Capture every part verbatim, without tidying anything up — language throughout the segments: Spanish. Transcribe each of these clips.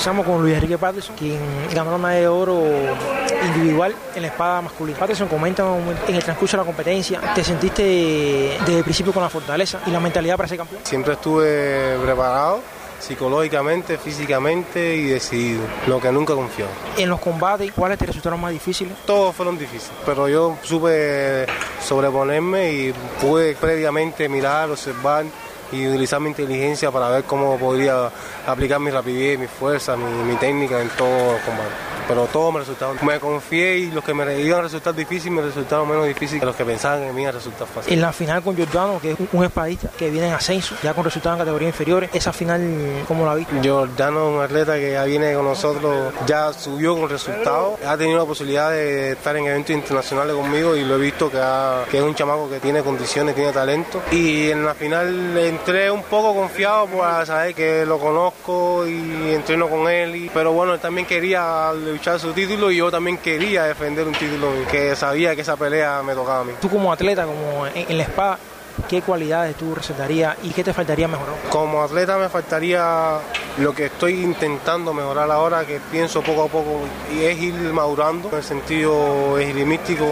Conversamos con Luis Enrique Patterson, quien ganó la medalla de oro individual en la espada masculina. Patterson comenta en el transcurso de la competencia, ¿te sentiste desde el principio con la fortaleza y la mentalidad para ser campeón? Siempre estuve preparado, psicológicamente, físicamente y decidido, lo que nunca confió. En los combates, ¿cuáles te resultaron más difíciles? Todos fueron difíciles, pero yo supe sobreponerme y pude previamente mirar, observar y utilizar mi inteligencia para ver cómo podría aplicar mi rapidez, mi fuerza, mi, mi técnica en todo los combates. Pero todos me resultaron. Me confié y los que me iban a resultar difíciles me resultaron menos difíciles que los que pensaban que me iban a resultar fáciles. En la final con Giordano, que es un espadista que viene en ascenso, ya con resultados en categorías inferiores, esa final, ¿cómo la viste? Giordano es un atleta que ya viene con nosotros, ya subió con resultados, ha tenido la posibilidad de estar en eventos internacionales conmigo y lo he visto que, ha, que es un chamaco que tiene condiciones, tiene talento. Y en la final entré un poco confiado para saber que lo conozco y entreno con él, y, pero bueno, él también quería luchar su título y yo también quería defender un título que sabía que esa pelea me tocaba a mí. Tú como atleta, como en, en la espada, ¿qué cualidades tú recetarías y qué te faltaría mejorar? Como atleta me faltaría lo que estoy intentando mejorar ahora, que pienso poco a poco, y es ir madurando en el sentido esgrimístico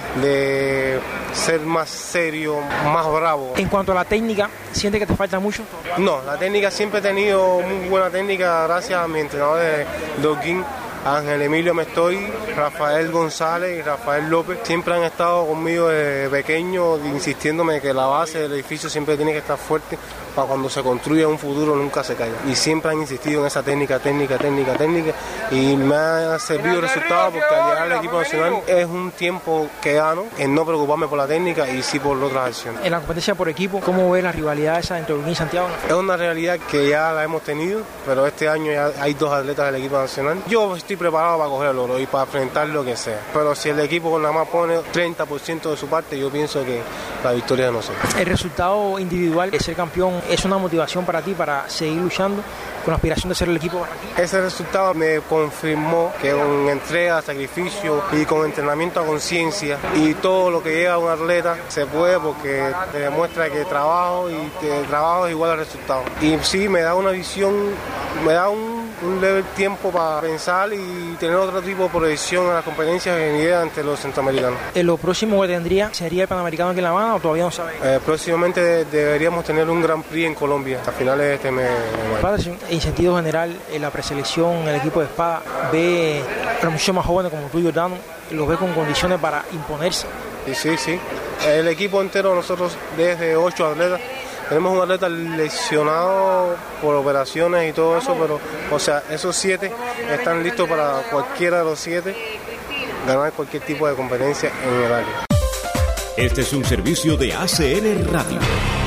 de ser más serio, más bravo. En cuanto a la técnica, ¿sientes que te falta mucho? No, la técnica siempre he tenido muy buena técnica gracias a mi entrenador de Doggin, Ángel Emilio Mestoy, Rafael González y Rafael López. Siempre han estado conmigo desde pequeño, insistiéndome que la base del edificio siempre tiene que estar fuerte para cuando se construya un futuro nunca se caiga. Y siempre han insistido en esa técnica, técnica, técnica, técnica, y me ha servido resultados porque al llegar al equipo nacional es un tiempo que gano en no preocuparme por la técnica y sí por otras acciones. En la competencia por equipo, ¿cómo ves la rivalidad esa entre Urquín y Santiago? Es una realidad que ya la hemos tenido, pero este año ya hay dos atletas del equipo nacional. Yo estoy preparado para coger el oro y para enfrentar lo que sea, pero si el equipo nada más pone treinta por ciento de su parte, yo pienso que la victoria es de nosotros. El resultado individual de ser campeón es una motivación para ti para seguir luchando con la aspiración de ser el equipo barranquillero. Ese resultado me confirmó que con entrega, sacrificio y con entrenamiento a conciencia y todo lo que lleva a un atleta se puede, porque te demuestra que trabajo y que trabajo es igual al resultado. Y sí, me da una visión, me da un un leve tiempo para pensar y tener otro tipo de proyección a las competencias venideras ante los centroamericanos. ¿En lo próximo que tendría sería el Panamericano aquí en La Habana o todavía no sabes? Eh, próximamente deberíamos tener un Grand Prix en Colombia a finales de este mes. Padre, en sentido general, en la preselección, el equipo de espada ve a los muchachos más jóvenes como tú, Giordano, los ve con condiciones para imponerse. Sí, sí, sí. El equipo entero, nosotros desde ocho atletas, tenemos un atleta lesionado por operaciones y todo eso, pero, o sea, esos siete están listos para cualquiera de los siete ganar cualquier tipo de competencia en el área. Este es un servicio de A C N Radio.